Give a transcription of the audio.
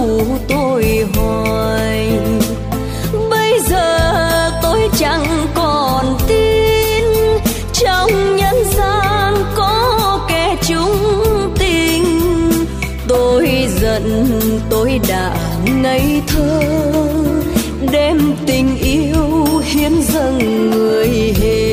phụ tôi hoài. Bây giờ tôi chẳng còn tin trong nhân gian có kẻ chung tình. Tôi giận tôi đã ngây thơ, đem tình yêu hiến dâng người hề.